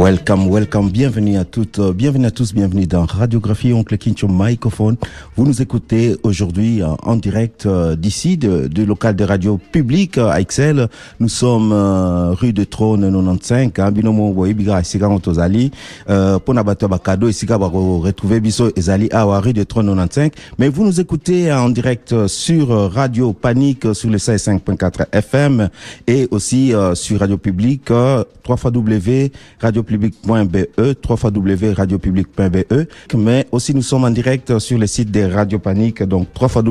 Welcome, bienvenue à toutes, bienvenue à tous, bienvenue dans Radiographie Oncle Kincho Microphone. Vous nous écoutez aujourd'hui en direct d'ici, du local de radio publique à Excel. Nous sommes rue de Trône 95, binomo boibiga isiga ontozali, pona bato bakado isiga ba retrouver biso ezali à rue de Trône 95. Mais vous nous écoutez en direct sur Radio Panique sur le 5.4 FM et aussi sur Radio Publique, www.radiopublic.be, www.radiopublic.be, mais aussi nous sommes en direct sur le site de Radio Panique, donc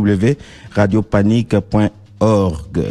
www.radiopanique.org.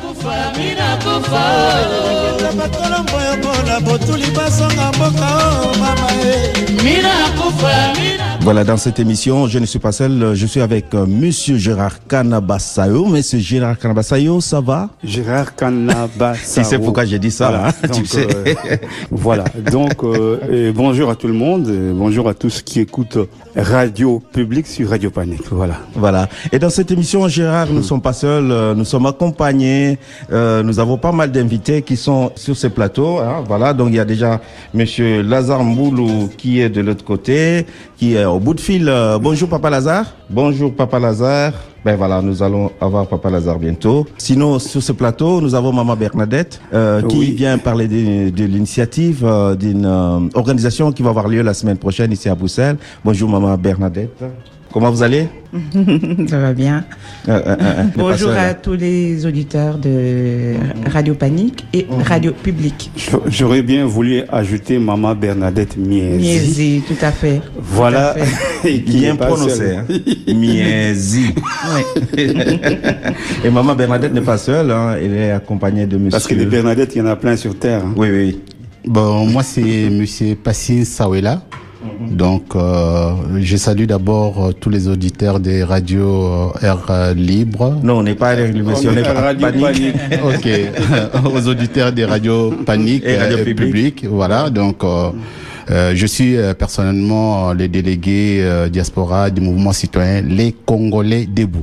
Voilà, dans cette émission, je ne suis pas seul, je suis avec Monsieur Gérard Kanabassayo. Monsieur Gérard Kanabassayo, ça va? Gérard Kanabassayo. Si c'est pourquoi j'ai dit ça, voilà, hein, donc, tu sais. Voilà, donc bonjour à tout le monde, bonjour à tous qui écoutent Radio Publique sur Radio Panique, voilà. Voilà, et dans cette émission, Gérard, nous ne sommes pas seuls, nous sommes accompagnés, nous avons pas mal d'invités qui sont sur ce plateau, hein, voilà, donc il y a déjà Monsieur Lazare Mboulou qui est de l'autre côté, qui est au bout de fil. Bonjour Papa Lazare. Bonjour Papa Lazare. Ben voilà, nous allons avoir Papa Lazare bientôt. Sinon, sur ce plateau, nous avons Maman Bernadette qui vient parler de l'initiative d'une organisation qui va avoir lieu la semaine prochaine ici à Bruxelles. Bonjour Maman Bernadette. Comment vous allez? Ça va bien. Bonjour à tous les auditeurs de Radio Panique et Radio Publique. J'aurais bien voulu ajouter Maman Bernadette Miezi. Miezi, tout à fait. Voilà. Tout à fait. Bien prononcé. Hein? Miezi. Oui. Et Maman Bernadette n'est pas seule, hein? Elle est accompagnée de Monsieur. Parce que les Bernadette, il y en a plein sur Terre. Hein. Oui, oui. Bon, moi c'est Monsieur Passine Sawela. Donc, je salue d'abord tous les auditeurs des radios Air Libre. Non, on n'est pas Air Libre, on est Radio Panique. Ok, aux auditeurs des radios Panique et Radio Publique. Voilà, donc je suis personnellement le délégué diaspora du mouvement citoyen Les Congolais Debout.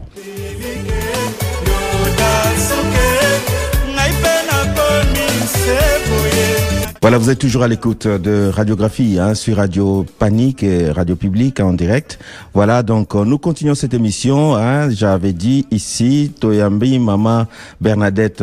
Voilà, vous êtes toujours à l'écoute de Radiographie sur Radio Panique et Radio Publique en direct. Voilà, donc nous continuons cette émission. J'avais dit ici, Toyambi, Maman Bernadette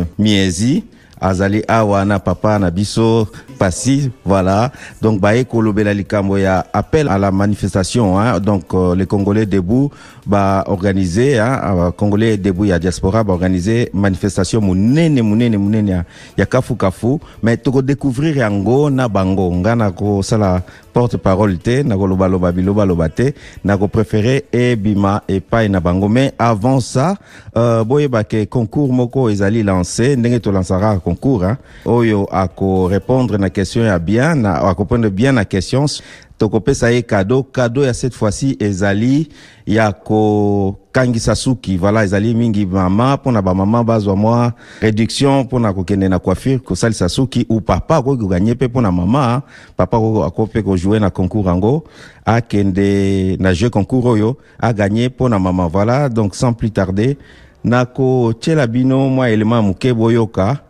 Miezi, Azali Awana, Papa Nabiso, Passi, voilà. Donc, Bae Kolobela Likambo, ya appel à la manifestation, donc les Congolais debout, organiser, Congolais debout, ya diaspora, organiser manifestation, mounene, ya kafu, mais toko découvrir yango na bango, ngana ko sala porte-parole te, na ko loba te, na ko préféré e bima e pa na bango. Mais avant ça, boye ke concours moko ezali lancé, ndenge to lancera concours, oyo ako répondre na question ya bien, à comprendre bien la question. Tokope ça est cadeau ya cette fois-ci ezali ya ko kangi sasuki, voilà, ezali mingi mama pona ba mama bazwa moi réduction pona ko kende na coiffure ko sali sasuki ou papa ko gagner pe pona mama, papa ko akope ko jouer na concours ango a kende na jeu concours oyo a gagner pona mama, voilà. Donc sans plus tarder nako tchela bino moi élément muke boyoka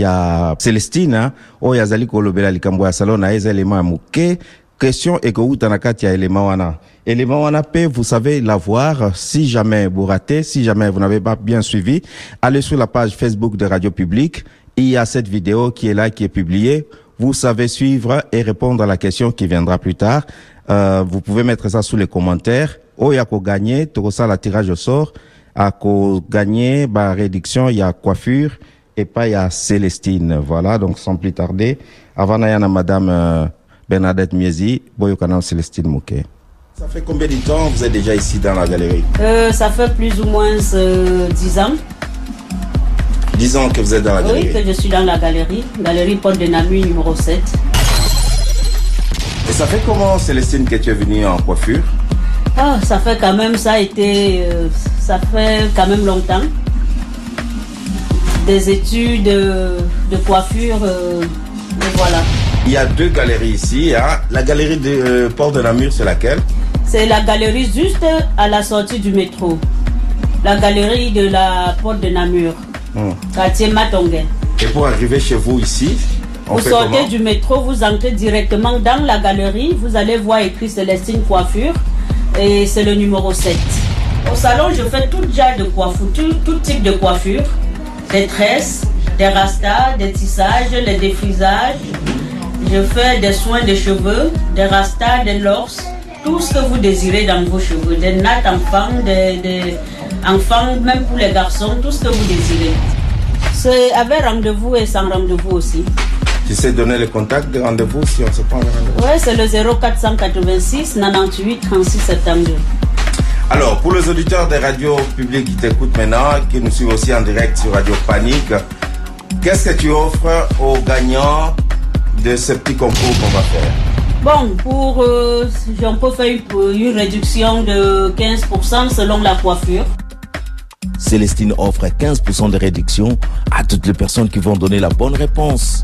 ya Célestine oyo azali kolobela likambo ya salon na élément muke. Question et que vous tanakati ya élément wana. Élément wana peut, vous savez l'avoir si jamais vous ratez, si jamais vous n'avez pas bien suivi, allez sur la page Facebook de Radio Publique. Il y a cette vidéo qui est là, qui est publiée. Vous savez suivre et répondre à la question qui viendra plus tard. Vous pouvez mettre ça sous les commentaires. Oya ko gagner, toko ça la tirage au sort. A ko gagner, réduction, il y a coiffure et pas il y a Célestine. Voilà, donc sans plus tarder. Avant n'ayana madame, Bernadette Miezi, Boyokanam Célestine Mouké. Ça fait combien de temps vous êtes déjà ici dans la galerie? Ça fait plus ou moins 10 ans. 10 ans que vous êtes dans la galerie? Oui, que je suis dans la galerie. Galerie Porte de Namur numéro 7. Et ça fait comment, Célestine, que tu es venue en coiffure? Ça fait quand même, ça fait quand même longtemps. Des études de coiffure, et voilà. Il y a 2 galeries ici. La galerie de Porte de Namur, c'est laquelle? C'est la galerie juste à la sortie du métro. La galerie de la Porte de Namur. Quartier Matongue. Et pour arriver chez vous ici, Vous sortez du métro, vous entrez directement dans la galerie, vous allez voir écrit Célestine Coiffure et c'est le numéro 7. Au salon, je fais tout genre de coiffure, tout type de coiffure, des tresses, des rastas, des tissages, les défrisages. Je fais des soins de cheveux, des rastas, des lors, tout ce que vous désirez dans vos cheveux, des nattes enfants, des enfants, même pour les garçons, tout ce que vous désirez. C'est avec rendez-vous et sans rendez-vous aussi. Tu sais donner le contact de rendez-vous si on se prend le rendez-vous? Oui, c'est le 0486 98 36 72. Alors, pour les auditeurs des radios publiques qui t'écoutent maintenant, qui nous suivent aussi en direct sur Radio Panique, qu'est-ce que tu offres aux gagnants de ce petit concours qu'on va faire? Bon, on peut faire une réduction de 15% selon la coiffure. Célestine offre 15% de réduction à toutes les personnes qui vont donner la bonne réponse.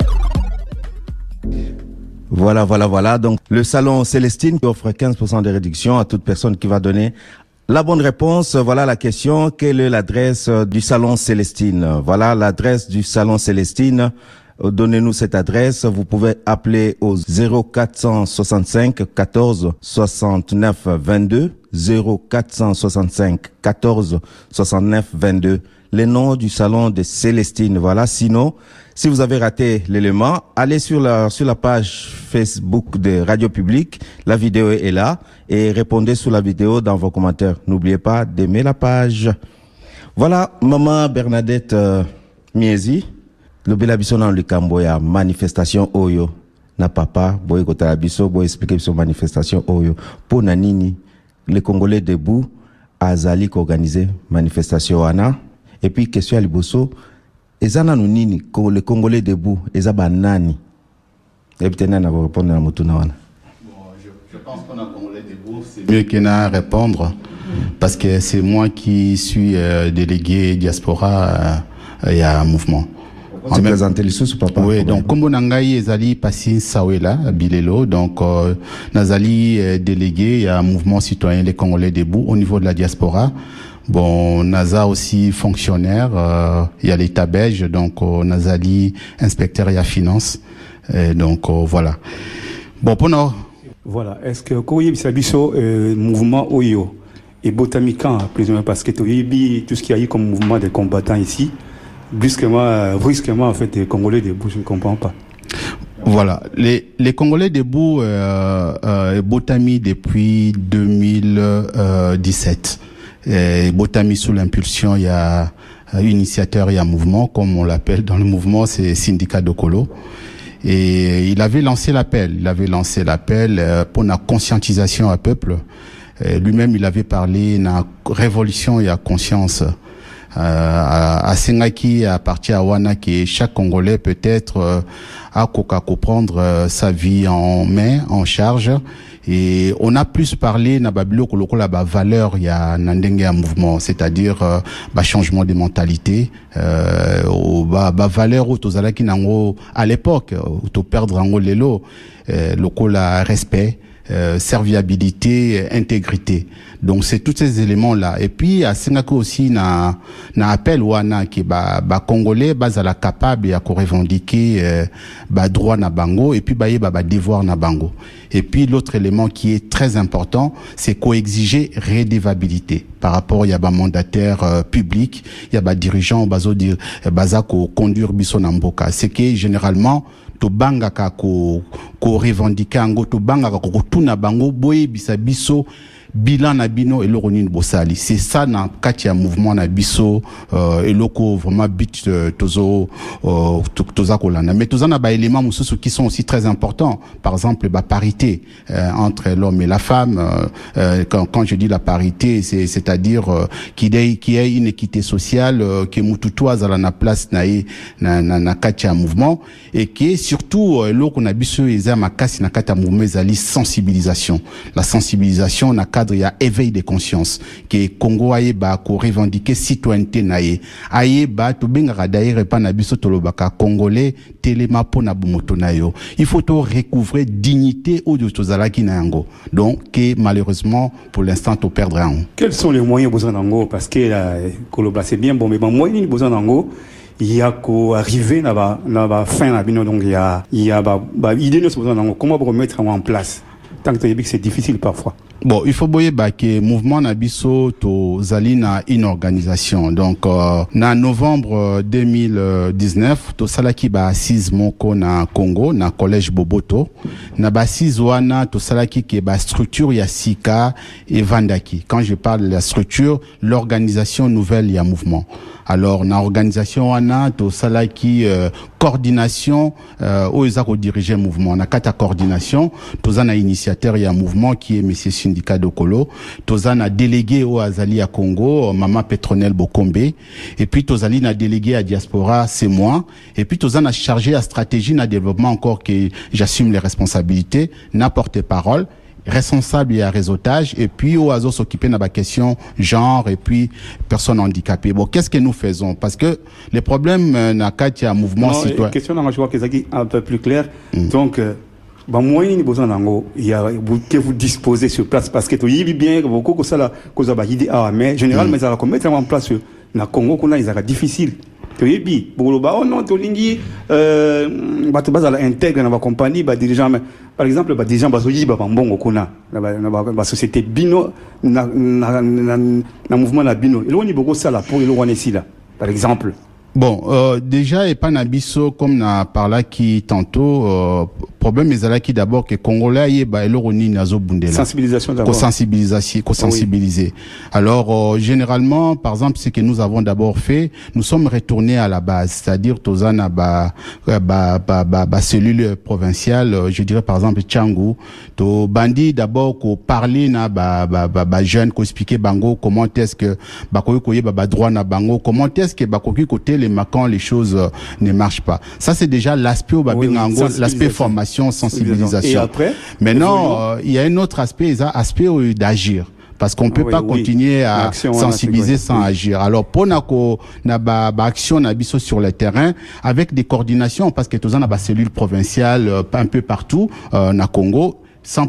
Voilà. Donc, le salon Célestine offre 15% de réduction à toute personne qui va donner la bonne réponse. Voilà la question. Quelle est l'adresse du salon Célestine? Voilà l'adresse du salon Célestine. Donnez-nous cette adresse. Vous pouvez appeler au 0465 14 69 22. 0465 14 69 22. Les noms du salon de Célestine. Voilà. Sinon, si vous avez raté l'élément, allez sur la page Facebook de Radio Publique. La vidéo est là et répondez sous la vidéo dans vos commentaires. N'oubliez pas d'aimer la page. Voilà, maman Bernadette Miezi. Le Belabiso dans le Camboya, manifestation Oyo. Na papa, boy kota biso, boy expliquer sur manifestation Oyo. Pour nanini, les Congolais debout, azali organisé manifestation wana. Et puis, question à Liboso, ezana nunini, les Congolais debout, ezaba nani? Et puis, t'en as à répondre à Motuna wana. Je pense qu'on a Congolais debout, c'est mieux qu'il n'a à répondre, parce que c'est moi qui suis délégué diaspora, il y a un mouvement. On présenter les sous, papa. Oui, donc, comme on a ezali Passine Sawela, Bilelo, donc, Nazali délégué, il y a un mouvement citoyen, les Congolais debout, au niveau de la diaspora. Bon, Naza aussi fonctionnaire, il y a l'État belge, donc, Nazali inspecteur et à finance, donc, voilà. Bon, pour nous. Voilà, est-ce que, Koye Bisabiso, mouvement Oyo, et Botamikan, plus parce que tout ce qu'il y a eu comme mouvement de combattants ici, brusquement, en fait, les Congolais debout, je ne comprends pas. Voilà. Les Congolais debout, Botami depuis 2017. Botami sous l'impulsion, il y a initiateur, il y a mouvement, comme on l'appelle dans le mouvement, c'est Syndicat de Colo. Et il avait lancé l'appel pour la conscientisation à peuple. Lui-même, il avait parlé de la révolution et à conscience. À Sengaki, à partir à Wana, qui chaque Congolais peut-être a comprendre sa vie en main, en charge. Et on a plus parlé na babilo koloko la valeur il y a nandenge un mouvement, c'est-à-dire changement de mentalité, valeur au tozalaki nango à l'époque, au perdre ango lelo, lokola respect. Serviabilité, intégrité. Donc c'est tous ces éléments là. Et puis à Singapore aussi na appel wana qui congolais à la capable à revendiquer droit na bango et puis devoir na bango. Et puis l'autre élément qui est très important, c'est coexiger redevabilité par rapport il y a mandataire public, il y a dirigeant bazako conduire biso na mboka. C'est que généralement to banga ka ko revendiquer ango to banga ka ko tuna bango boye biso bilan na bino et l'oronine bosali. C'est ça na kati ya mouvement na biso et loko vraiment bit tozo kolana. Mais toza na ba éléments mususu qui sont aussi très importants. Par exemple parité entre l'homme et la femme. Quand je dis la parité, c'est-à-dire qu'il y ait une équité sociale, que mututu azala na place na kati ya mouvement et que surtout loko na biso eza makasi na kati ya mouvement ezali sensibilisation. La sensibilisation na il y a éveil de conscience que Congo aye ko revendiquer citoyenneté naye aye to benga d'ailleurs pas na biso tolobaka congolais telema pona bumoto nayo. Il faut to recouvrer dignité au de tozalaki na yango. Donc que malheureusement pour l'instant to perdre en. Quels sont les moyens besoin d'ango parce que la Koloba c'est bien bon mais moyens besoin d'ango il y a qu'à arriver na ba fin na bino, donc il y a idée nous besoin comment remettre en place tant que c'est difficile parfois. Bon, il faut boyer que mouvement Nabiso to zali na une organisation. Donc na novembre 2019 to salaki ba assise moko na Congo na collège Boboto na ba assise wana to salaki ke ba structure ya Sika et Vandaki. Quand je parle de la structure, l'organisation nouvelle ya mouvement. Alors na organisation wana to salaki coordination au ezako diriger mouvement na kata coordination to zana initiateur ya mouvement qui est monsieur syndicat de Kolo, tozana délégué au Azali à Congo, Maman Petronel Bokombe, et puis tozali na délégué à diaspora, c'est moi, et puis tozana chargé à stratégie na développement encore que j'assume les responsabilités, na porte-parole, responsable et à réseautage, et puis au Azo s'occuper de la question genre et puis personnes handicapées. Bon, qu'est-ce que nous faisons? Parce que les problèmes na katia mouvement citoyen. Question dans je vois que c'est un peu plus clair. Donc bah moi il besoin d'ango il y a que vous disposez sur place parce que tu y bien beaucoup que ça la cause ba idée mais généralement ça va mettre en place na Congo qu'on a ils difficile tu y bien pour ba non to lingi ba to base à intègre dans la compagnie ba dirigeant par exemple ba dirigeant ba soyi ba mbongo kuna na société bino na mouvement la bino et on y beaucoup ça là pour le on ici là par exemple. Bon, déjà, et pas nabiso, comme na parla qui tantôt, problème est là qui d'abord que Congolais y ba eloroni nazo bundela. Sensibilisation d'abord. Sensibiliser. Alors, généralement, par exemple, ce que nous avons d'abord fait, nous sommes retournés à la base, c'est-à-dire tozana ba cellule provinciale, je dirais par exemple Tchangou, to bandi d'abord ko parler na ba jeune ko expliquer bango comment est-ce que ba koyokoye ba droit na bango, comment est-ce que ba koki côté quand les choses ne marchent pas. Ça, c'est déjà l'aspect l'aspect formation, sensibilisation. Et après, maintenant, il y a un autre aspect, aspect d'agir. Parce qu'on peut pas continuer à sensibiliser sans agir. Alors, pour action sur le terrain, avec des coordinations, parce que tous on a des cellules provinciales un peu partout, na Congo, sans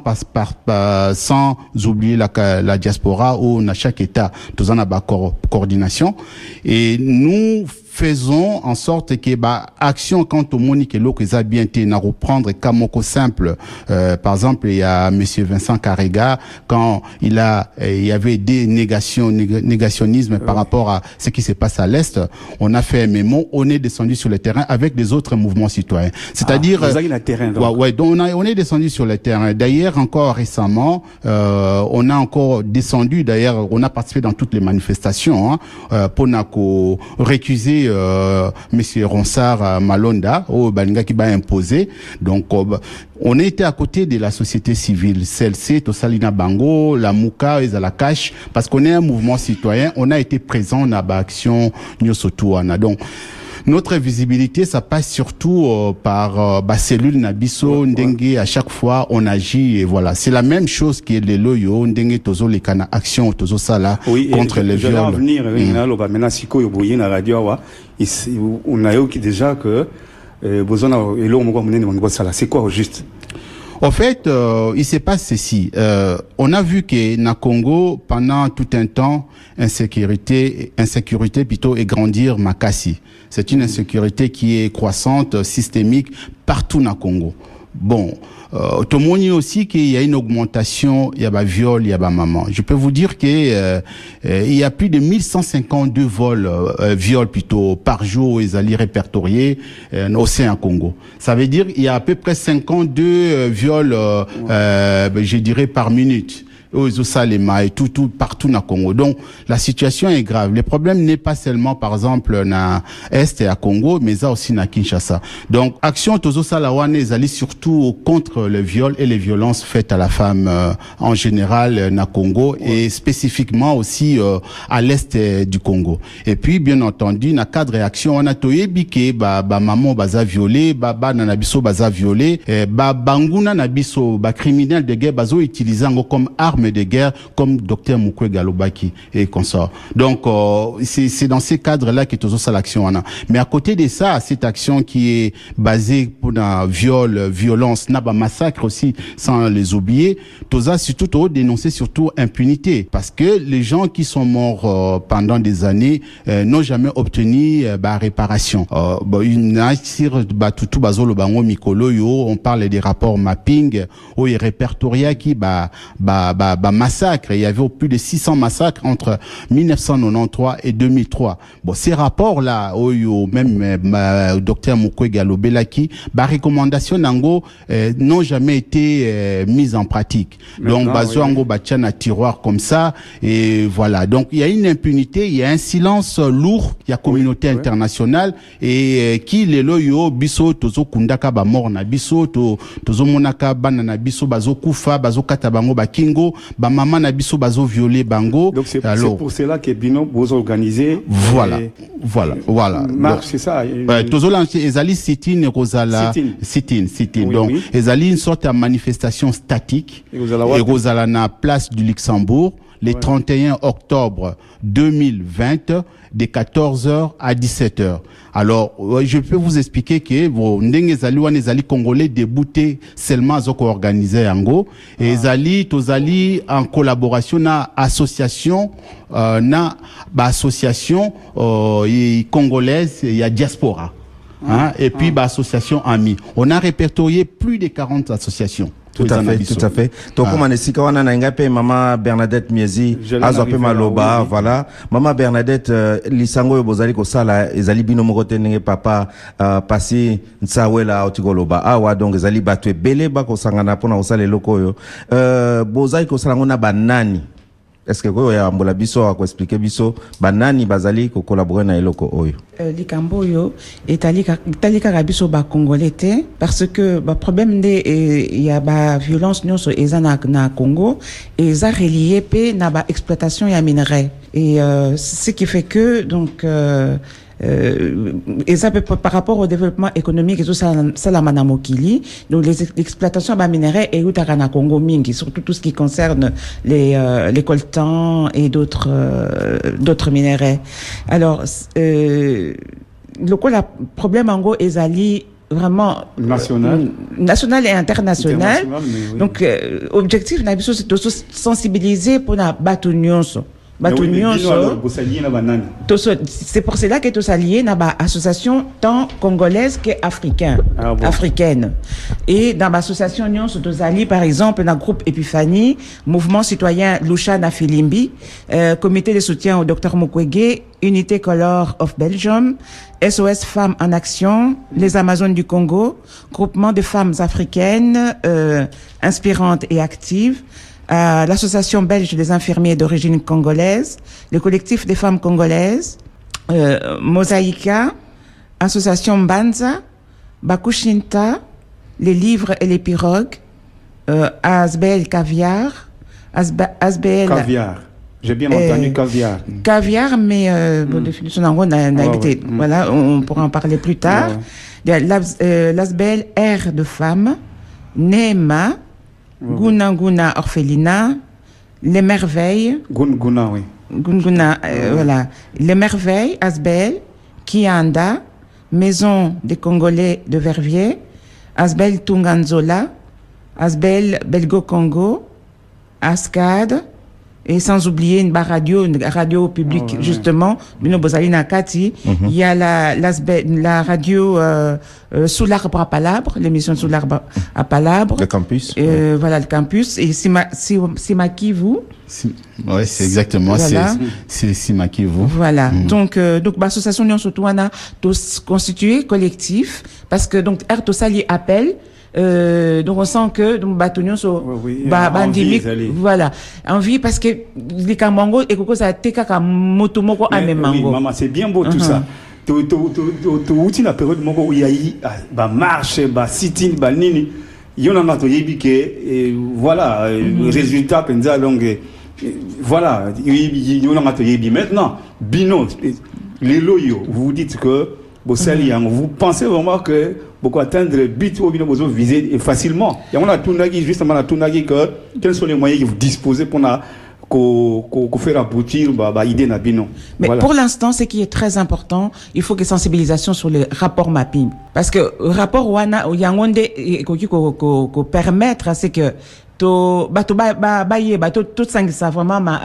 oublier la diaspora ou na chaque État, tous on a des coordination. Et nous faisons en sorte que action quant au Monique et l'autre a bien été na reprendre Kamoko simple. Par exemple, il y a monsieur Vincent Carrega quand il y avait des négationnismes par rapport à ce qui se passe à l'est. On a fait un mémo, on est descendu sur le terrain avec des autres mouvements citoyens. C'est-à-dire on est descendu sur le terrain. D'ailleurs encore récemment, on a encore descendu. D'ailleurs, on a participé dans toutes les manifestations pour récuser monsieur Ronsard Malonda au Balinga qui va imposer. Donc on était à côté de la société civile, celle-ci Tosalina Bango, la Mouka et la Cache, parce qu'on est un mouvement citoyen, on a été présent dans l'action Nyosotuana. Donc notre visibilité, ça passe surtout par cellule Nabiso, Ndengue, à chaque fois on agit et voilà. C'est la même chose qui est le loyo, Ndengue Tozo les cana action Tozo Sala contre les viols. Maintenant siko yo boye na radio wa, on a eu déjà que besoin et l'homme quoi mener dans Sala. C'est quoi au juste? En fait, il se passe ceci. On a vu que na Congo, pendant tout un temps, insécurité plutôt et grandir Makassi. C'est une insécurité qui est croissante, systémique, partout na Congo. Bon, tout le monde aussi qu'il y a une augmentation, il y a viol, il y a maman. Je peux vous dire que il y a plus de 1152 viols plutôt par jour ils allaient répertoriés au sein Congo. Ça veut dire il y a à peu près 52 viols je dirais par minute. Et tout partout na Congo. Donc la situation est grave. Le problème n'est pas seulement par exemple na Est et à Congo, mais ça aussi na Kinshasa. Donc action tozo salawane zali surtout contre le viol et les violences faites à la femme en général na Congo et spécifiquement aussi à l'est du Congo. Et puis bien entendu na cadre réaction on a toyebi maman baza violé, baba na biso baza violé, banguna na biso criminel de guerre bazo utilisant comme arme armes de guerre, comme Dr Mukwege Alobaki et consorts. Donc, c'est dans ces cadres-là que tous ça l'action. Mais à côté de ça, cette action qui est basée pour un viol, violence, n'a pas massacre aussi, sans les oublier, tous ça surtout dénoncer surtout impunité, parce que les gens qui sont morts pendant des années n'ont jamais obtenu réparation. On parle des rapports mapping où il répertoria qui massacre. Il y avait plus de 600 massacres entre 1993 et 2003. Bon, ces rapports-là, même docteur Mukwege Alobelaki, recommandation nango n'ont jamais été mises en pratique. Donc, ango batcha na tiroir comme ça, et voilà. Donc, il y a une impunité, il y a un silence lourd, il y a communauté internationale, et qui les loyo biso tozo kundaka ba mort na biso tozo monaka bana na biso bazo kufa bazo kata bango ba kingo ba mama na biso bazo violer bango. Donc c'est pour cela que Bino vous organisez. Voilà. Marche, c'est ça. Tozo lancer ezali sit-in kozala sit-in. Donc ezali une sorte de manifestation statique et kozala na place du Luxembourg le 31 octobre 2020 de 14h à 17h. Alors, je peux vous expliquer que les Congolais déboutés seulement à organiser Ango et tozali en collaboration na association association congolaise il y a diaspora et puis association amis. On a répertorié plus de 40 associations. Tout à fait. Toko manesika wana na ngape Mama Bernadette Miezi azope maloba, voilà. Mama Bernadette lisango yo bozali ko sala ezali bino mokote nenge papa pasi nsawela otigoloba. Awa donc ezali batwe bele ba ko sangana pona osala eloko yo. Bozali ko sala ngona banani. Est-ce que vous avez biso à expliquer biso banani bazali ko collaborer na eloko oyo? Likambo yo etalika biso ba congolais parce que ba problème il y a ba violence nyonso eza na Congo et ça relié pe na ba exploitation ya minerai et ce qui fait que donc et ça par rapport au développement économique et tout ça la manamokili donc l'exploitation ba minerai et utaka na Congo mingi surtout tout ce qui concerne les coltans et d'autres minerais. Alors le problème en gros ezali vraiment national et international. Donc objectif na biso c'est de sensibiliser pour na batu nyonso. C'est pour cela que tous alliés dans l'association tant congolaise qu'africaine. Africaine. Et dans l'association Union tous alliés, par exemple, dans le groupe Epiphanie, mouvement citoyen Lusha na Filimbi, comité de soutien au Dr Mukwege, Unité Color of Belgium, SOS Femmes en Action, les Amazones du Congo, groupement de femmes africaines inspirantes et actives, l'association belge des infirmiers d'origine congolaise, le collectif des femmes congolaises, Mosaïka, association Mbanza, Bakushinta, les livres et les pirogues, Asbel Caviar, Asbel Caviar. J'ai bien entendu caviar. Caviar, mais bon, définition en gros, voilà, on pourra en parler plus tard. L'Asbel R de femme, Nema, Guna Orphelinat, Les Merveilles. Guna, oui. Guna, voilà. Les Merveilles, Asbel, Kianda, Maison des Congolais de Verviers, Asbel Tunganzola, Asbel Belgo Congo, Ascad, et sans oublier une radio publique, justement, Bino Bozali Nakati. Il y a la radio Sous l'arbre à Palabre, l'émission Sous l'arbre à Palabre. Le campus. Voilà, le campus. Et Simakivu. Ouais, c'est exactement, voilà. C'est Simakivu. Voilà. Donc, l'association Union surtout, on a tous constitué collectif, parce que, donc, Ertosali appelle, donc on sent que donc batonion voilà envie parce que les Kamango et Koko ça teka ka motomoko amemango. Oui, maman, c'est bien beau tout ça. Tu la période où il y a eu marche, sit-in, nini, il y en a to yebi que voilà résultat penza donc voilà il y en a to yebi maintenant Bino les loyaux vous dites que Vous pensez vraiment que beaucoup atteindre le but où vous visez facilement. Il y a justement que quels sont les moyens que vous disposez pour faire aboutir l'idée Nabino. Mais pour l'instant, ce qui est très important, il faut que sensibilisation sur le rapport mapping. Parce que le rapport Wana, il y a un qui permettre à ce que tout ça vraiment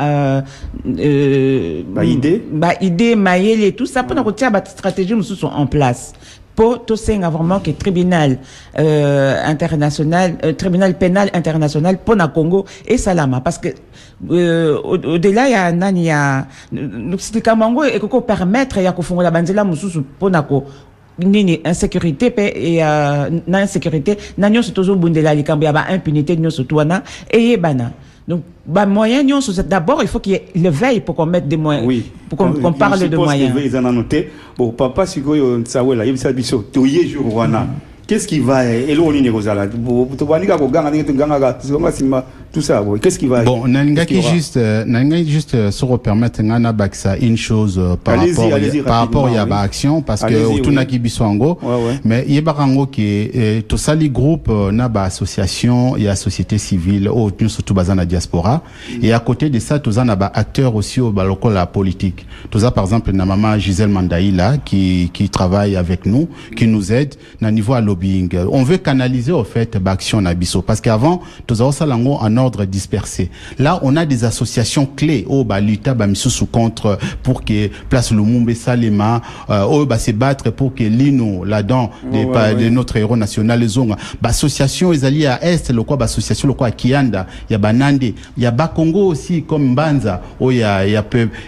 idée maïe tout ça pour nous retirer stratégie nous sont en place pour tout ça vraiment que tribunal international tribunal pénal international pour na Congo et Salama parce que au-delà il y a nous Kamango et qu'on permettre ya kufungola banzela mususu pour na nini insécurité et insécurité nanyo surtout bundela likambo ya ba impunité nyo surtout wana et bana donc moyen nyo d'abord il faut qu'il y ait le veille pour qu'on mette des moyens pour qu'on parle de moyens bon papa sikoyo nsawela yebisa biso toye jour wana qu'est-ce qui va eloni nekozala tobanika ko ganga tout ça qu'est-ce qui va bon nangaki juste se repermettre ngana baksa une chose par rapport il y a ba action parce que otunaki biswango mais yebarango qui to sali groupe na ba association et société civile au surtout bazana diaspora et à côté de ça tous na ba acteurs aussi au baloko la politique tous par exemple na maman Gisèle Mandaïla qui travaille avec nous qui nous aide na niveau à lobbying on veut canaliser au fait ba action na biso parce qu'avant tous a salango en ordre dispersé. Là, on a des associations clés au Baluta Bamisusu contre pour que place Lumumba Salema se battre pour que l'ino là-dedans de notre héros national les onga association ils alliés à est le quoi association le quoi à Kianda il y a Banande il y a Bakongo aussi comme Banza il y a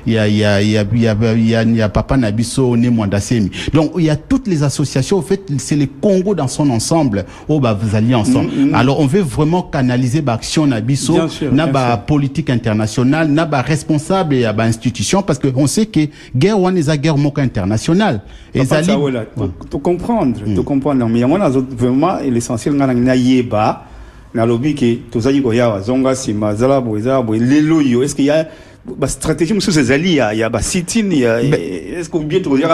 Papa Nabiso né Mwandasemi donc il y a toutes les associations en fait c'est le Congo dans son ensemble vous alliez ensemble alors on veut vraiment canaliser l'action Nabiso n'a politique internationale n'a responsable et institution parce que on sait que guerre one est guerre moka internationale et ça tout comprendre mais il y a vraiment l'essentiel na yeba na lobby que tous ayi goya zonga sima zala boza lelo yo est-ce qu'il y a ba stratégie monsieur ces alliés il y a ba sit-in est-ce que bien tout dire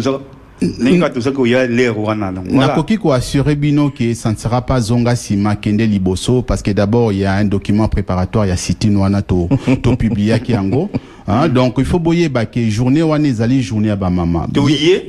Nakoki ko assurer bino que ça ne sera pas zonga sima kende liboso parce que d'abord il y a un document préparatoire il y a sitini wana to publié qui ango donc il faut boyer que journée wana ezali journée ba mama boyer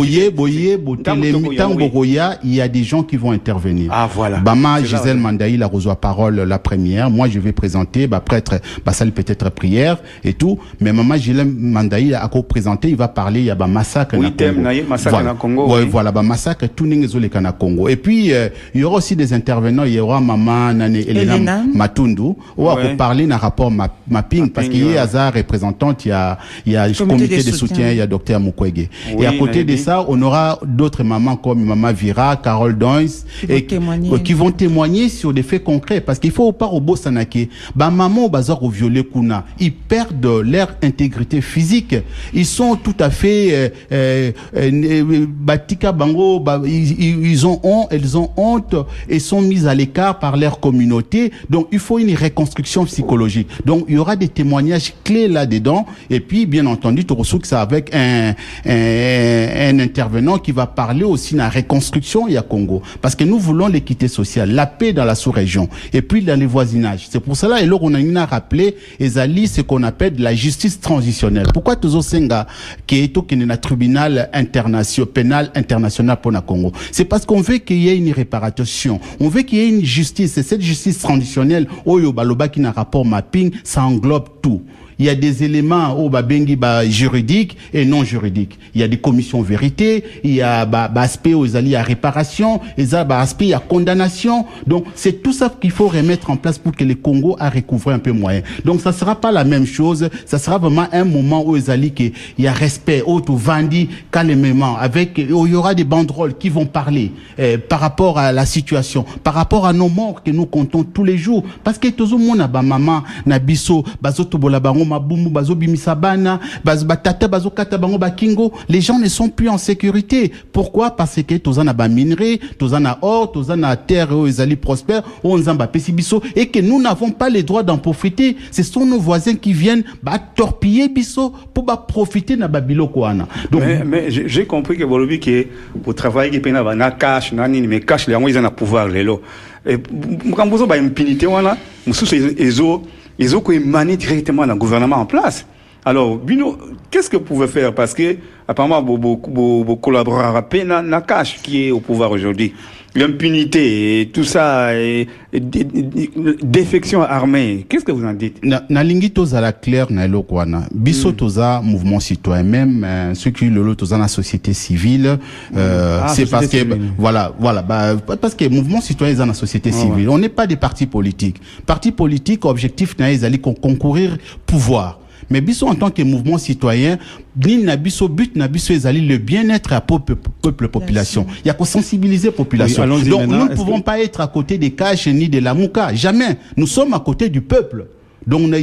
il y a des gens qui vont intervenir Bama Gisèle Mandaïla reçoit parole la première moi je vais présenter prêtre salle peut-être prière et tout mais maman Gisèle Mandaïla a co-présenté il va parler il y a massacre na Congo voilà massacre tout n'engezole kana Congo et puis il y aura aussi des intervenants il y aura maman Nane Elena Matundu on va parler d'un rapport mapping parce qu'il y a hasard représentant il y a comité de soutien il y a docteur Mukwege et à côté de ça on aura d'autres mamans comme maman Vira Carole Doins et qui vont témoigner sur des faits concrets parce qu'il faut pas au Bosanake maman bazar au violer kuna ils perdent leur intégrité physique ils sont tout à fait Batika Bango, elles ont honte et sont mises à l'écart par leur communauté. Donc, il faut une reconstruction psychologique. Donc, il y aura des témoignages clés là-dedans. Et puis, bien entendu, tu reçois que ça avec un intervenant qui va parler aussi de la reconstruction il y a Congo. Parce que nous voulons l'équité sociale, la paix dans la sous-région et puis dans les voisinages. C'est pour cela, et là, on a rappelé, Ezali, ce qu'on appelle de la justice transitionnelle. Pourquoi tous Senga, qui est au tribunal pénal international pour le Congo? C'est parce qu'on veut qu'il y ait une réparation. On veut qu'il y ait une justice. Et cette justice traditionnelle, Oyo Baloba qui n'a rapport mapping, ça englobe tout. Il y a des éléments juridiques et non juridiques. Il y a des commissions vérité, il y a aspect aux alliés à réparation, et ça aspect à condamnation. Donc c'est tout ça qu'il faut remettre en place pour que le Congo a recouvré un peu moyen. Donc ça sera pas la même chose, ça sera vraiment un moment où les alliés il y a respect, où tout vendit calmement avec où il y aura des banderoles qui vont parler par rapport à la situation, par rapport à nos morts que nous comptons tous les jours parce que tout le monde a maman na biso bazoto bolabango bango mabumbu bazo bimisa bana batata bazo kata bango bakingo. Les gens ne sont plus en sécurité. Pourquoi? Parce que tozana ba minerai, tozana or, tozana terre ezali prospère, onzamba pesibiso, et que nous n'avons pas le droit d'en profiter. Ce sont nos voisins qui viennent torpiller biso pour profiter na babilo koana. Donc mais j'ai compris que bolobi que pour travailler qui pena na cash na ni mais cash les ils ont pouvoir lelo. Et mkambozo ba impunité wana mususu ezo ko émaner directement dans le gouvernement en place. Alors Bino, qu'est-ce que vous pouvez faire parce que apparemment vos collaborateurs à peine na cash qui est au pouvoir aujourd'hui. L'impunité et tout ça, et défection armée. Qu'est-ce que vous en dites? Na lingi toza la claire na lokwana. Biso toza mouvement citoyen même ceux qui le toza na société civile c'est parce que voilà parce que mouvement citoyen est na société civile. On n'est pas des partis politiques. Partis politiques objectif na ezali concourir pouvoir. Mais biso en tant que mouvement citoyen, ni na biso but na biso ezali le bien-être à peuple population. Il y a qu'à sensibiliser la population. Oui, donc nous ne pouvons pas être à côté des caches ni de la mouka. Jamais. Nous sommes à côté du peuple. Donc nous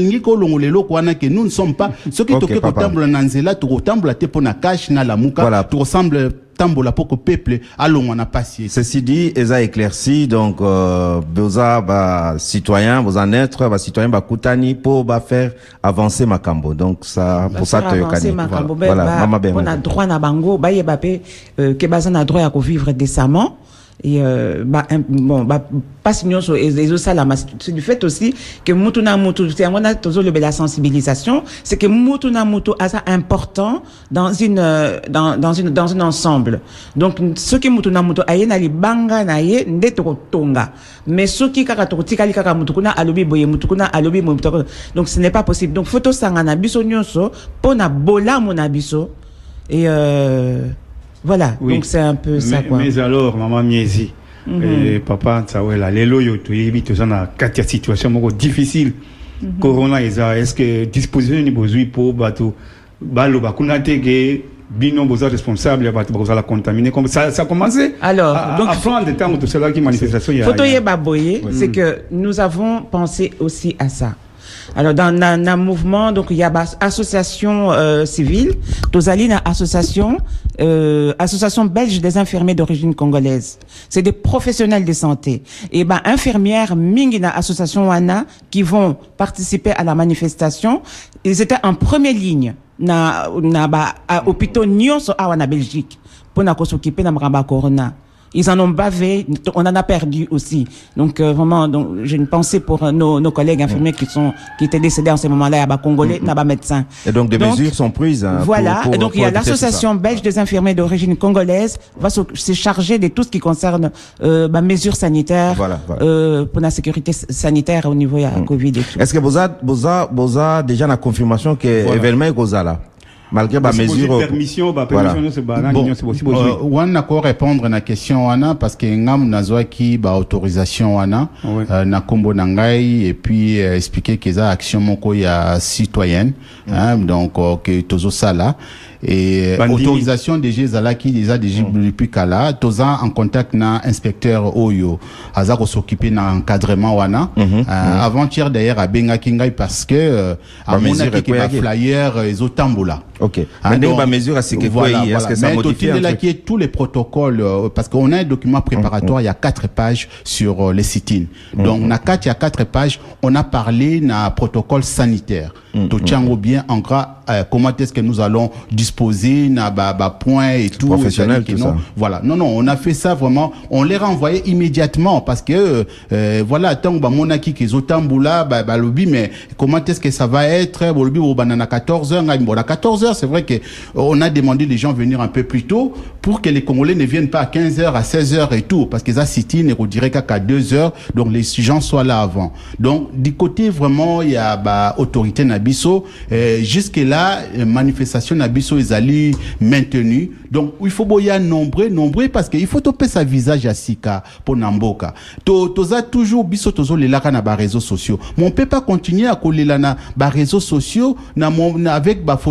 ne sommes pas ceux qui toquent au temple nanzela, au temple te pona cache na la mouka, tu ressembles tambola pour que peuple allons on a passé. Ceci dit, eza éclairci donc boza ba citoyen, boza naître ba citoyen ba kutani pour ba faire avancer Makambo. Donc ça pour ça te avancer Makambo. Voilà, on a droit na bango, ba yebapé que baza na droit à vivre décemment. Et pas signon sur c'est du fait aussi que mutuna mutu c'est on a toujours la sensibilisation, c'est que mutuna mutu a ça important dans un ensemble. Donc ceux qui mutuna mutu ayena li banga na ye ndeto tonga, mais ceux qui kaka totika li kaka mutu kuna alobi boye mutu kuna alobi mutu, donc ce n'est pas possible. Donc photo sangana biso nyonso pona bola mona biso et voilà, oui. Donc c'est un peu ça quoi. Mais alors, maman Miezi, papa Tsawela, lelo yo to yebi to na katia situation moko difficile. Corona est-ce que disposition ni bozui pour bato balo bakuna tege bino boza responsable bato boza la contaminer comme ça a commencé. Alors donc avant de temps tout cela qui manifestation il y a. Photo baboye, c'est que nous avons pensé aussi à ça. Alors dans un mouvement donc il y a association civile, tozali na association belge des infirmiers d'origine congolaise. C'est des professionnels de santé et infirmières mingi na association wana qui vont participer à la manifestation, ils étaient en première ligne na hôpitaux nyonso awa na Belgique pour na s'occuper na mramba corona. Ils en ont bavé, on en a perdu aussi. Donc vraiment, donc j'ai une pensée pour nos collègues infirmiers qui étaient décédés en ce moment-là, à Congolais, à médecins. Et donc des mesures sont prises. Hein, voilà. Et donc il y a l'association belge des infirmiers d'origine congolaise va se charger de tout ce qui concerne mesures sanitaires, pour la sécurité sanitaire au niveau de Covid et tout. Est-ce que vous avez déjà la confirmation que événement est causé là? Malgré ma mesure permission c'est on n'a qu'à répondre à la question wana parce que ngam nazoa ki autorisation wana na kombo nangai et puis expliquer que ça action moko ya citoyenne donc que tozo sala et autorisation des zala qui déjà depuis kala toza en contact na inspecteur Oyo azako s'occuper na encadrement wana avant-hier d'ailleurs à Benga Kingai parce que à mon avis flyer ezotambola. OK. Mais donc mesure à ce que est-ce que ça modifie tous les protocoles parce qu'on a un document préparatoire, il y a 4 pages sur les sit-ins. Donc il y a 4 pages, on a parlé na protocole sanitaire. Tout tient bien en gras comment est-ce que nous allons disposer na points et tout professionnel tout ça. Voilà. Non, on a fait ça vraiment, on les renvoyait immédiatement parce que voilà tant monaki qui zotamboula lobi mais comment est-ce que ça va être lobi au banana 14h 14h c'est vrai que on a demandé les gens venir un peu plus tôt pour que les Congolais ne viennent pas à 15h à 16h et tout parce que ça city ne dirait qu'à 2h donc les gens soient là avant. Donc du côté vraiment il y a autorité nabiso jusque là manifestation nabiso ils allaient maintenu. Donc il faut boya nombreux parce que il faut toper sa visage à sika pour namboka. Toza toujours biso tozo lelaka na ba réseaux sociaux. Mais on peut pas continuer à coller là na ba réseaux sociaux na avec ba photo na biso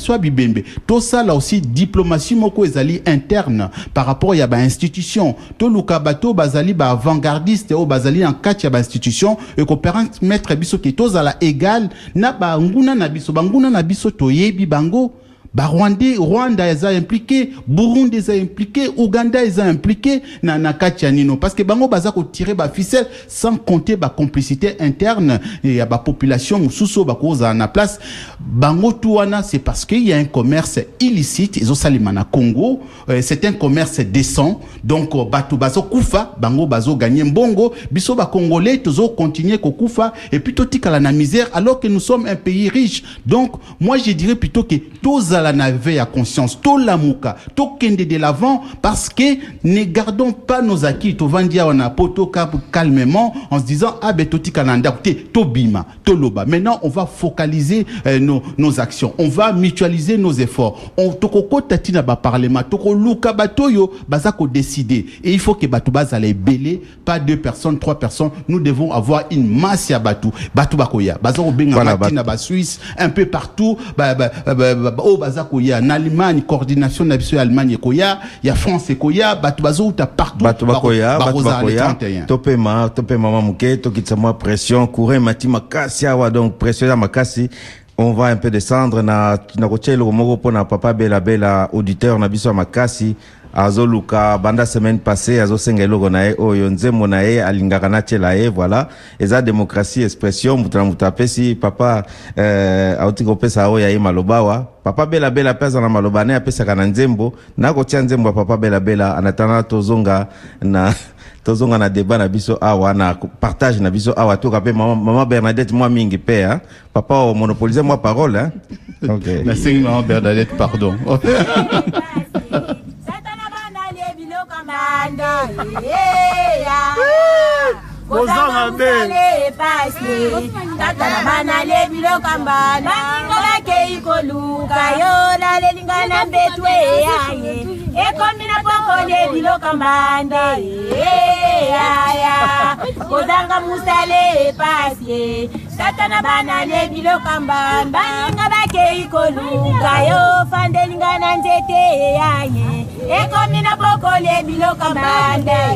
soit bibembe tout ça là aussi diplomatie moko ezali interne par rapport ya ba institution to luka bato bazali ba avant-gardiste ou bazali en quatre ya ba institution et ko permettre biso ki tozala égal na ba nguna na biso toyebi bango. Rwanda est impliqué, Burundi est impliqué, Ouganda est impliqué na Katianino parce que bango baza ko tirer ba ficelle sans compter ba complicité interne et ya ba population mususo ba koza na place bango tuana c'est parce qu'il y a un commerce illicite ils ont salima na Congo c'est un commerce décent donc batu bazo kufa bango bazo gagner mbongo biso ba congolais tozo continuer ko kufa et puis totikala na misère alors que nous sommes un pays riche donc moi je dirais plutôt que tous la nave à conscience, tout la mouka, tout kende de l'avant, parce que ne gardons pas nos acquis, tout vendia on a poto calmement, en se disant, ah ben toti kananda, to bima, to loba. Maintenant, on va focaliser nos actions, on va mutualiser nos efforts. On toko tatina ba parlement, toko luka batoyo, bazako décider. Et il faut que batou baz allait belé, pas 2 personnes, 3 personnes, nous devons avoir une masse ya batou, batou bakoya, bazako benga matina ba Suisse, un peu partout, en Allemagne coordination na biso Allemagne koya ya France koya batu bazo ta partout batu bakoya topema mama muke tokitama pression courir matima kasi awa donc pression ya makasi. On va un peu descendre na kochelo moko pona papa bela auditeur na biso makasi azoluka banda semaine passée azosenga eloko na ye oyo nzembo na ye alingaka na tshela ye voilà eza démocratie expression muta pesi papa autiko pesa oyo ya malobawa papa bela pesa na maloba na pesa kana nzembo na kotia nzembo papa bela anatana tozonga na débat na biso awa na partage na biso awa to kapé maman Bernadette moi mingi pe hein papa o monopoliser moi parole hein. OK la sing maman Bernadette pardon. Kozanga bele pasi tata bana le bilo kambana ngala ke ikoluka yo la le lingana betwe yaye e komina poko le bilo kambanda ya kozanga musale pasi tata bana le bilo kambana ngala ke ikoluka yo fande lingana nzete yaye e komina poko le bilo kambanda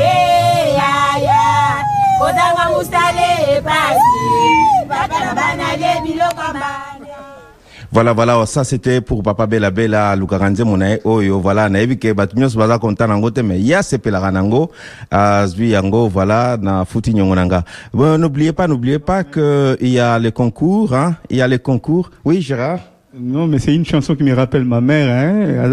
ya Kodanga mustale pasi papa bana le bilo kambanda. Voilà, ça c'était pour papa bela lukaranze monae oyo voilà na ebike batumyos baza konta nango te mais ya sepela nango azui yango voilà na futi nyongo nanga. Bon, n'oubliez pas que il y a les concours hein, Oui, Gérard. Non, mais c'est une chanson qui me rappelle ma mère, hein.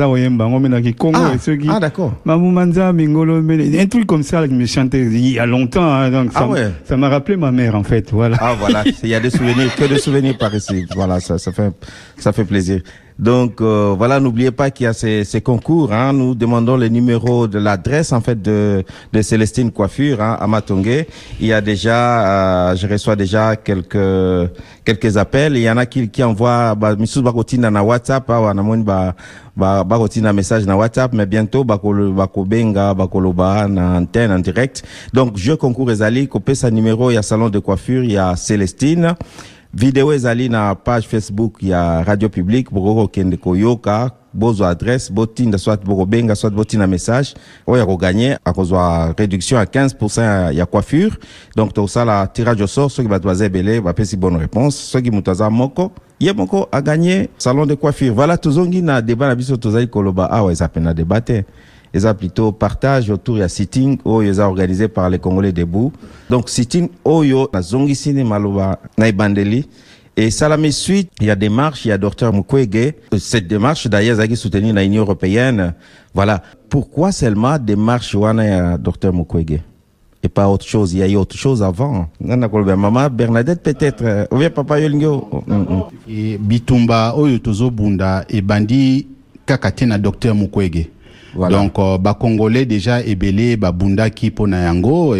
Ah, d'accord. Mamoumanza, Mingolo, un truc comme ça qui me chantait il y a longtemps, hein, donc ça m'a rappelé ma mère, en fait, voilà. Ah, voilà. Il y a des souvenirs, que des souvenirs par ici. Voilà, ça fait plaisir. Donc voilà, n'oubliez pas qu'il y a ces concours. Hein, nous demandons le numéro de l'adresse en fait de Célestine Coiffure hein, à Matongé. Il y a déjà, je reçois déjà quelques appels. Il y en a qui envoient Missou Bakotina na WhatsApp, wanamoni Bakotina message na WhatsApp, mais bientôt Bakobenga, Bakoloba na antenne en direct. Donc je concours ezali kopé sa numéro, il y a salon de coiffure, il y a Célestine. Vidéo ezali na page Facebook ya Radio Publique boko kende koyoka bozo adresse botinda soit boko benga soit botina message oya ko gagner akozwa réduction à 15% ya coiffure donc tout ça la tirage au sort ceux qui va doiser belé va pesi bonne réponse ceux qui mutaza moko yemoko a gagné salon de coiffure voilà tozongi na débat na biso tozali koloba awa ezapena débattre. Ils ont plutôt partage autour de sitting où ils ont organisé par les Congolais debout. Donc sitting oyo na zongi sine maloba na ibandeli et ça la met suite il y a des marches il y a Dr Mukwege cette démarche d'ailleurs a soutenue la Union européenne voilà pourquoi seulement des marches wana ya Dr Mukwege et pas autre chose il y a eu autre chose avant nana kolba maman Bernadette peut-être ou bien papa Yolingo et bitumba oyo tozo bunda et bandi kakatena Dr Mukwege. Voilà. Donc Congolais déjà ebélé bunda ki pona yango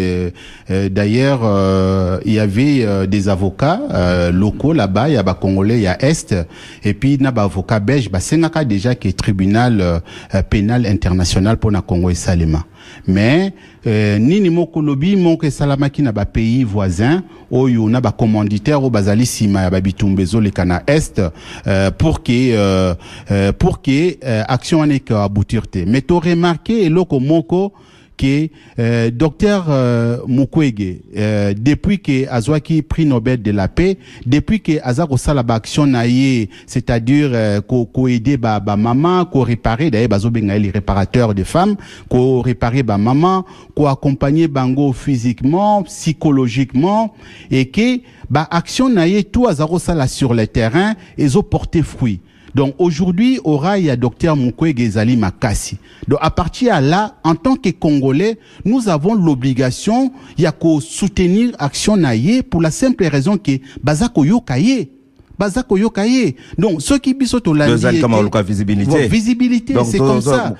d'ailleurs il y avait des avocats locaux là-bas il y a Congolais il y a Est et puis na avocat belge sengaka déjà que tribunal pénal international pona Congo et Salema mais nini moko lobi monke salamaki na ba pays voisins oyo na ba commanditaire o bazali sima ya ba bitumbezo le kana est pour que action aneke aboutirte. Mais to remarqué eloko moko que docteur Mukwege depuis que azwaki prix Nobel de la paix, depuis que azako sala ba action naie, c'est-à-dire ko aider ba maman, ko réparer d'ailleurs bazo benga les réparateurs de femmes, ko réparer ba maman, ko accompagner bango physiquement, psychologiquement, et que ba action naie tout azako sala sur le terrain et zo porter fruit. Donc aujourd'hui, il y a docteur Mukwege Zali Makassi. Donc à partir de là, en tant que Congolais, nous avons l'obligation, il y a qu'à soutenir Action Naye pour la simple raison que Bazako Yokaye. Donc ceux qui bisent au lundi, visibilité. Visibilité, c'est comme ça.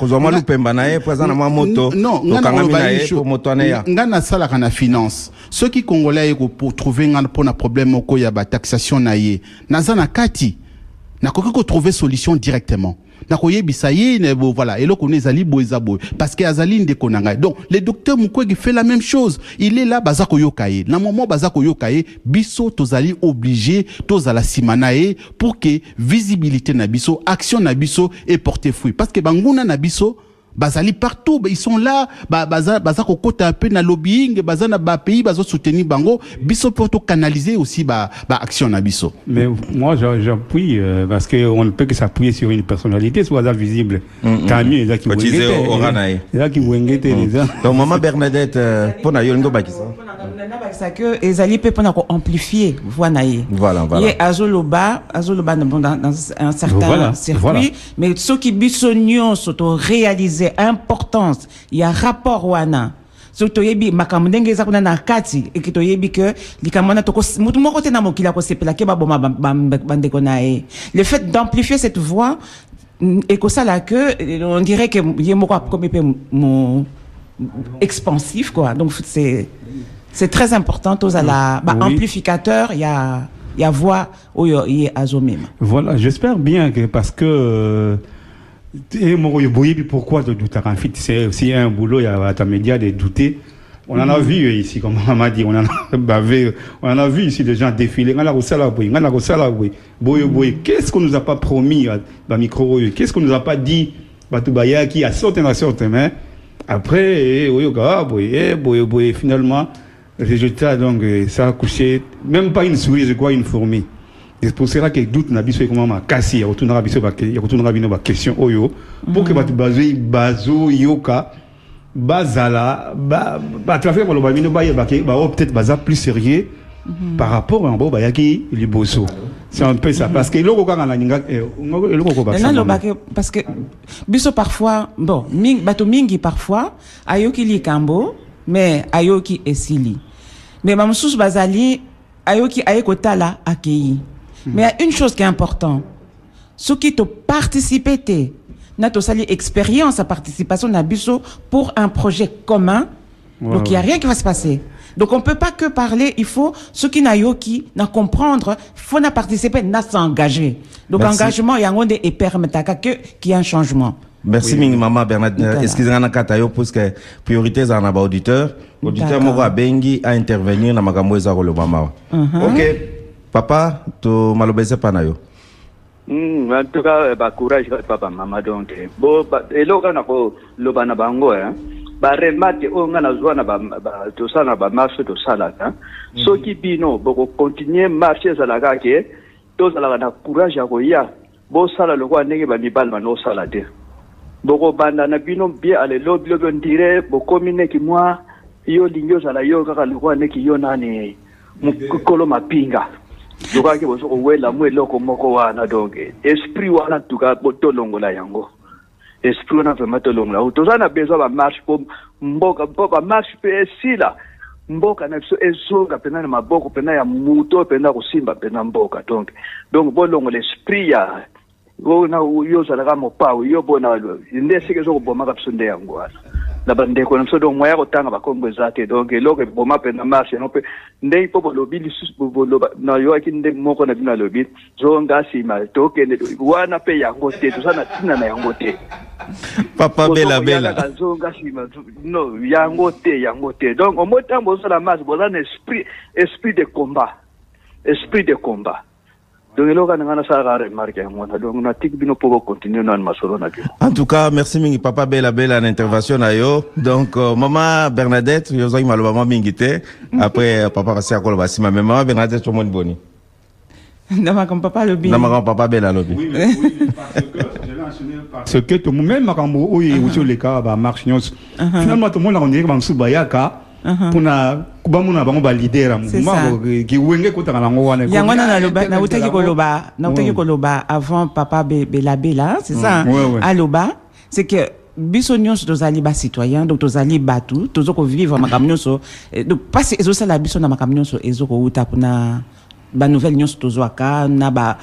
Non, ngana sala kana finance. Ceux qui Congolais pour trouver un problème au y a taxation Naye. Nazana kati. Na ko trouver solution directement. Na ko yebisaye voilà et là qu'on est ali boezabo parce que azali ndekonanga. Donc le docteur Mukwege fait la même chose. Il est là bazako yokaye. Na moment bazako yokaye biso tozali obligé tozala simanae pour que visibilité na biso, action na biso et porter fruit parce que banguna na biso bazali partout, ils sont là, baza kokota un peu na lobbying, baza na ba pays, baza soutenir bango, biso pour canaliser aussi action na biso. Mais moi j'appuie parce que on ne peut que s'appuyer sur une personnalité soit visible. Tant mieux là qui wengete les gens. Donc maman Bernadette pour na yongo bakisa. Ça que ezali pe pour amplifier voix naïe. Voilà. Il azoloba dans un certain circuit, mais ceux qui bisognon s'auto réaliser importance, il y a rapport wana. Surtout yebi makamundenge za kuna na kati ekito yebi que likamona toko mutu moko te na mokila ko sepela ke ba boma bandeko nae. Le fait d'amplifier cette voix et que ça là que on dirait que yemoko comme mon expansif quoi. Donc c'est très important aux la amplificateur, il y a voix où il y a azomim. Voilà, j'espère bien que parce que et pourquoi de douter en fait c'est aussi un boulot il y a ta média de douter. On en a vu ici comme on m'a dit, on en a vu ici des gens défiler qu'est-ce qu'on nous a pas promis à micro, qu'est-ce qu'on nous a pas dit Batubaya qui a sauté dans sorte mais après finalement résultat donc ça a couché même pas une souris je crois une fourmi. C'est pour cela que doute n'a biso comment m'a cassé il retournera biso ba question oyo pour que bazo yoka bazala ba trafic pour le bamino ba peut-être baza plus sérieux par rapport à un yaki liboso. C'est un peu ça parce que parce que biso parfois bon bato mingi parfois ayoki likambo mais ayoki esili mais mamsous bazali ayoki ayekotala akei. Mais il y a une chose qui est importante. Ceux qui te participent, n'a sali expérience à participation d'abisso pour un projet commun. Ouais, donc il n'y a rien qui va se passer. Donc on ne peut pas que parler, il faut ceux qui n'a yoki, n'a comprendre, faut n'a participer, n'a s'engager. Donc engagement, il y a un monde et permettre qu'il y a un changement. Merci oui. Maman Bernadette. Excusez-moi Katayo parce que priorité c'est un auditeur. Auditeur Mora Bengi à intervenir dans magambo ezaro le mama. OK. Papa, tu malobese panayo. En tout cas, courage papa maman donc. Bo eloka na ko loba na bango ba remate o ngana zwana ba to sana ba marché to sala so ki bino boko continuer marché za la ke to za la na courage ya ko ya bo sala lo kwa ndenge ba mibal no sala te. Boko banda na bino bien ale lobby ndire bo commune ki moi yo lingyo za la yo kaka lo kwa neki yo nani mukolo mapinga. Donc que vous avez la moelle comme wana donc esprit wana tuka botolongola yango esprit wana vraiment tolongola utozana besoin ba marche pour mboka marche pe sila mboka na biso ezonga pena na maboko pena ya muto pena kusimba pena mboka donc bolongola esprit ya wona yo zala ka mopawo yo bona ndese ke zo kuboma ka biso nde yango wana na bande ko nso donc moya ko tanga ba kongo zate donc eloko boma pena marche no pe ndei popo lobili sus boloba na yo akinde moko na bina lobi zo ngasi ma toke ne wana pe yango te to sana tina na yango te Papa Bella Bella. Non, yango te. Donc au moins temps bozo la masse, bozo un esprit de combat. Esprit de combat. Donc il y a ça remarquer donc on a tik bino pour continuer dans masolo na bio. En tout cas, merci mingi Papa Bella Bella en intervention na yo. Donc maman Bernadette, yo zoi malobama mingi te. Après papa passer à koloba si ma maman Bernadette tout le monde boni. Nama comme papa lobi. Nama comme papa Bella lobi. Oui, parce que tout le monde même makambo oui ou les cas ba marche nyos. Finalement tout le monde on dirait que msu bayaka. Puna kubamuna bango ba leader mouvement ki wenge kota na ngo wana yangwana na utaki koloba avant papa Bella Bella c'est ça aloba c'est que biso nyonso tozali ba citoyen donc tozali batu tozoko vivre makambo nyonso donc parce ezo sala biso na makambo nyonso ezoko uta puna ba nouvelle nyonso tozwaka na ba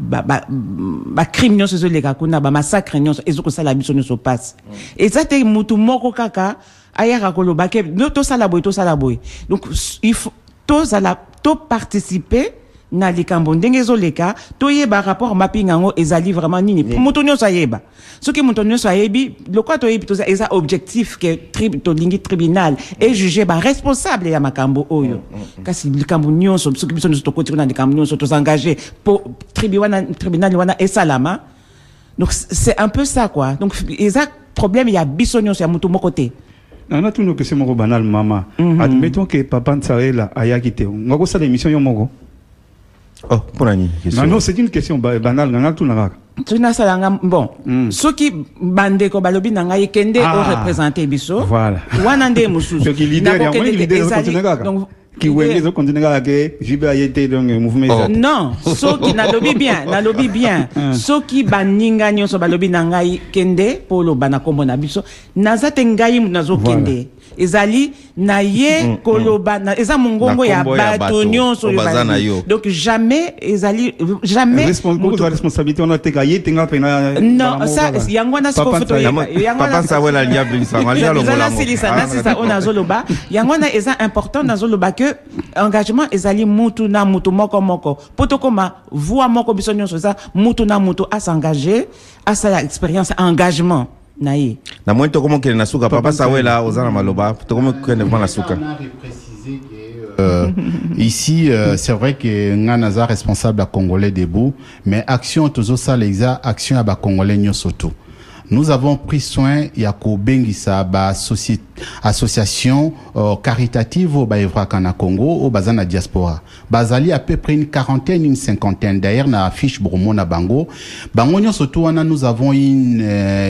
crime nyonso ezoleka kuna ba massacre nyonso ezoko sala biso nyonso passe et ça te mutu moko kaka ayaka koloba ke no to sala boy donc il faut to participer na likambo ndenge ezoleka to yeba rapport mapping ngo ezali vraiment nini mutu nyonso ayeba soki mutu nyonso ayebi lokwa to yebi to eza objectif que to lingi tribunal et juger ba responsable ya makambo oyo kasi likambo nyonso soki biso nyonso to koti na likambo nyonso to s'engager pour tribunal wana esalama donc c'est un peu ça quoi donc eza problème ya biso nyonso ya mutu moko te. On a tout nos questions moko banal maman. Admettons que papa Ntsarela aya quitté. On va ça l'émission yo moko. Oh, pour la question. Non, c'est une question banale, ngana tout na. Tu n'as ça bon. Ceux qui bande ko balobi nanga yekende au représenter biso. Voilà. Wanande mususu. Donc leader ya moi leader donc qui wenge zo continue ke jibe ayete donc mouvement non ceux qui nalobi bien ceux qui baninga nyonso balobi nanga yekende polo bana kombo na biso nazate ngai nazo kende ezali na ye koloba na eza mongongo ya bato nyonso donc jamais ezali jamais responsabilité on a te kaye tenga pena non ça yangwana siko photo papa ça wala liable ça c'est ça on a zoloba yangwana eza important na zoloba que engagement ezali mutu na mutu moko poto koma voix moko biso nyonso ça mutu na mutu à s'engager à sa expérience engagement naïe na moi to comment que na suka papa sawela ozana maloba to comment que ne na suka ici c'est vrai que nganaza responsable à Congolais debout mais action tozo sala exa action à ba Congolais nyosoto nous avons pris soin ya ko bengisa ba association caritative au Baevra na Congo au bazana diaspora bazali à peu près une quarantaine une cinquantaine d'ailleurs na affiche bromo na bango surtout nous avons une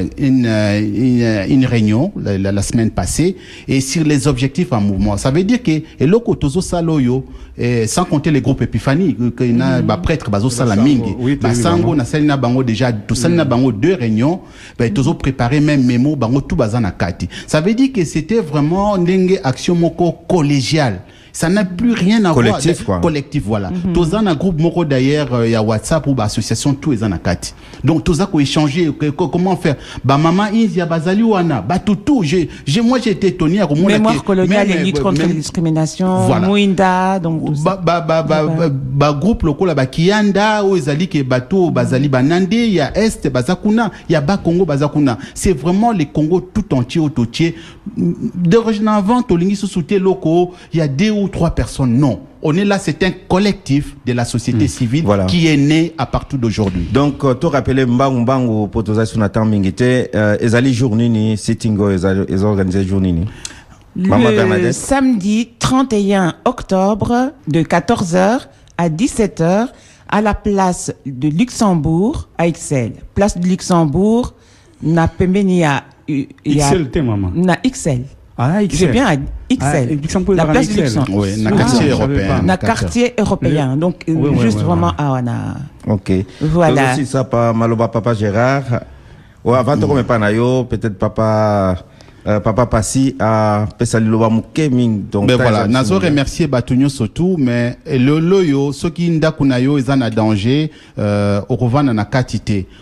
réunion la semaine passée et sur les objectifs en mouvement ça veut dire que eloko tozo saloyo sans compter les groupes Epiphanie que na ba prêtre bazo sala mingi basango na salina bango déjà tout salina bango 2 réunions tozo préparer même mémo bango tout bazana kati ça veut dire que c'était vraiment une action moko collégiale ça n'a plus rien à collectif, voir collectif voilà tous un groupe moko d'ailleurs il y a WhatsApp ou association tout les anakati donc tous ça ko échanger comment faire ba maman India bazali wana ba tout moi j'ai été étonné à comment mémoire coloniale et lutte contre la discrimination Muinda donc ba groupe lokola ba Kianda ou ezali ke bato bazali banande il y a est bazakuna il y a ba Congo bazakuna c'est vraiment le Congo tout entier autotier d'origine avant tolingi sous-souté locaux il y a 2 ou 3 personnes non on est là c'est un collectif de la société civile qui est né à partir d'aujourd'hui donc to rappeler mbangu potoza sunatan mingite ezali journée sittingo ezali organisé journée le samedi 31 octobre de 14h à 17h à la place de Luxembourg à XL place de Luxembourg na pembenia XL te maman na XL XL. J'ai bien à XL. La place de Luxembourg. Oui, na quartier européen. Na quartier européen. Donc, juste vraiment à Wana. Ok. Voilà. Donc, aussi ça, Maloba Papa Gérard. Ouais, avant de commencer par peut-être Papa Passi a Pesaliloba Mukeming. Donc, ben voilà. Nazo remercier Batunyo surtout, mais le loyo, ce qui ndakunayo, ils en a danger, au revan na katité.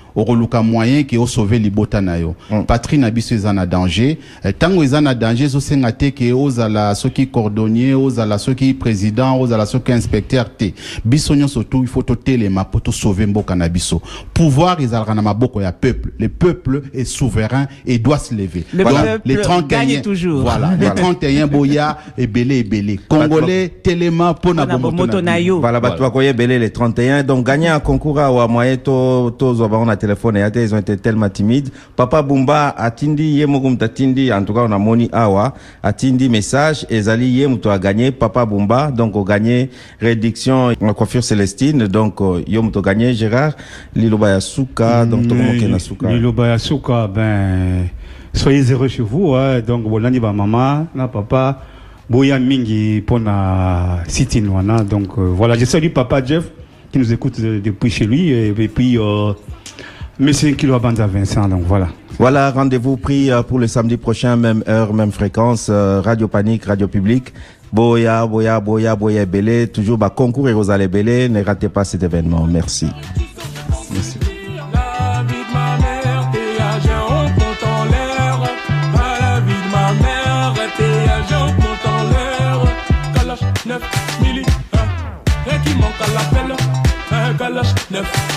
oroluka moyen qui o sauver libota na yo patrie na biso ezana danger tango ezana danger zo senga te ke ozala soki cordonnier ozala soki président ozala soki inspecteur te biso nyonso tout il faut to telema pour to sauver mboka na biso pouvoir ezalaka na maboko ya peuple le peuple est souverain et doit se lever les 31 toujours voilà les 31 boya et belé congolais telema pona moto na yo voilà batwa koye belé les 31 donc gagner un concours à moyen to on a téléphone et ils ont été tellement timides. Papa Bumba atindi yemogum tatindi en tout cas on a moni awa atindi message et zali yemuto a gagné Papa Bumba donc on gagné réduction en coiffure Célestine donc yomuto gagné Gérard Liloba Yasuka donc tout le monde qui Yasuka Liloba Yasuka ben soyez heureux chez vous hein. Donc bolani ba maman na papa boya mingi pona sitin wana donc voilà je salue papa Jeff qui nous écoute depuis chez lui et puis Monsieur Kilo Banza Vincent, donc voilà. Voilà, rendez-vous pris pour le samedi prochain, même heure, même fréquence, Radio Panique, Radio Publique. Boya, Belé, toujours concours et Rosalie Belé, ne ratez pas cet événement. Merci. Merci. La vie de ma mère, t'es agent, on compte en l'air. La vie de ma mère, t'es agent, on compte en l'air. Kalash 9 milli, et qui manque à l'appel. Kalash 9